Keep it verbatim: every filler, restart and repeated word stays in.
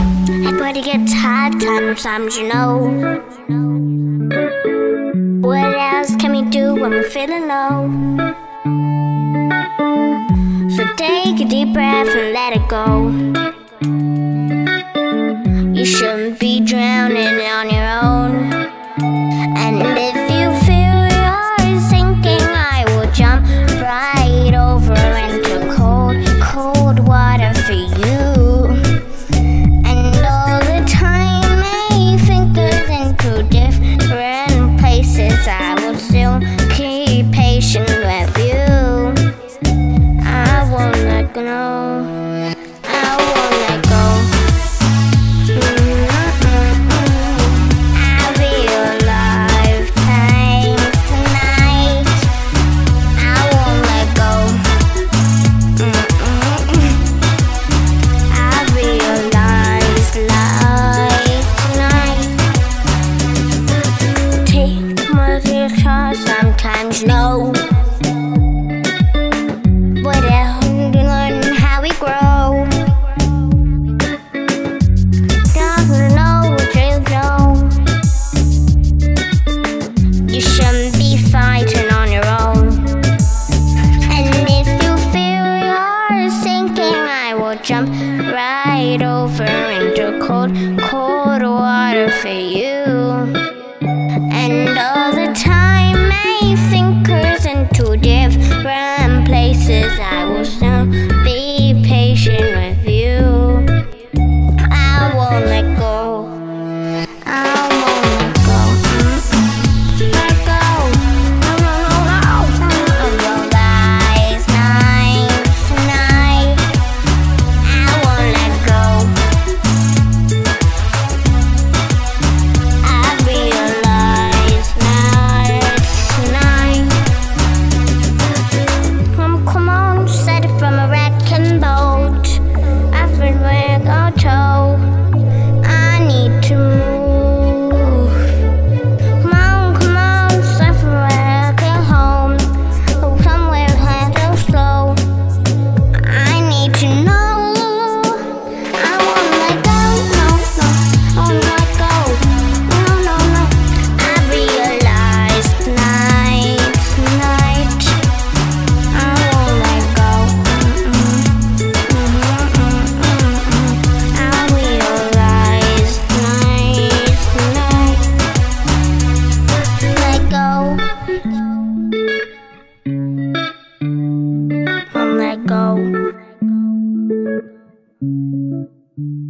Everybody gets hard sometimes, you know. What else can we do when we're feeling low? So take a deep breath and let it go. You shouldn't be drowning on your own. And if you feel you're sinking, I will jump right over into cold, cold water for you. And all the time my fingers into different places, I will still keep patient with you. I won't let go. I won't let go. Sometimes no, but I learn how we grow. Don't know what you know. You shouldn't be fighting on your own. And if you feel you're sinking, I will jump right over into cold, cold water for you. And all the time fingers into different places, I will still be patient with you. I won't let go. I won't let go. Mm-mm. Let go. No, no, no, no. Your lies night tonight. I won't let go. I realize now. Come on, set it from a wrecking boat. I've been waiting on tow. I need to move. Come on, come on, set from a wrecking home. Go somewhere handle slow. I need to know. I won't let go, no, no. I won't let go, no, no, no. I realize tonight, tonight. I won't let go. Mm-mm. Mm-mm. I realize tonight, tonight. Let go. I'll let go.